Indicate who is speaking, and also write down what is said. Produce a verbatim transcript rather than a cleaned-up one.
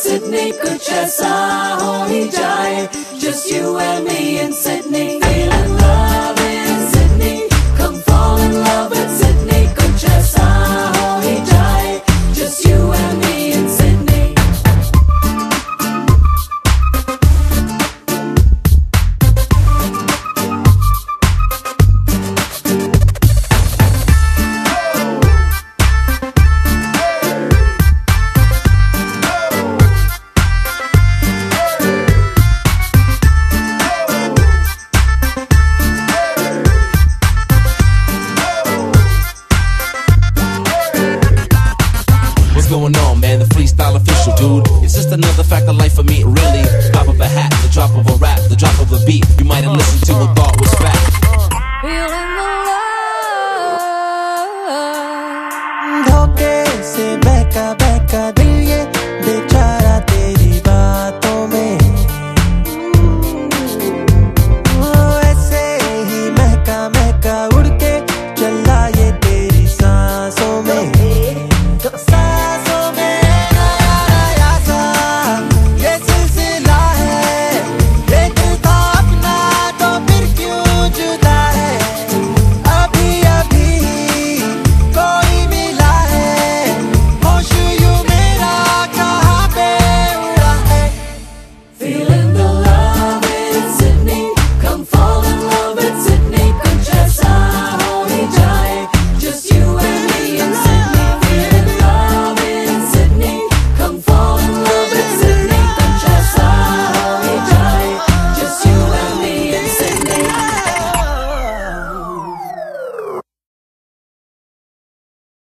Speaker 1: Sydney कुछ ऐसा हो ही जाए. Just you and me in Sydney. Feeling love in Sydney. Come fall in love in Sydney. कुछ ऐसा हो ही जाए. Just you and me in Sydney.
Speaker 2: Going on, man, the freestyle official, dude. It's just another fact of life for me, really. Pop of a hat, the drop of a rap, the drop of a beat. You might have listened to and thought was fact.
Speaker 1: Feeling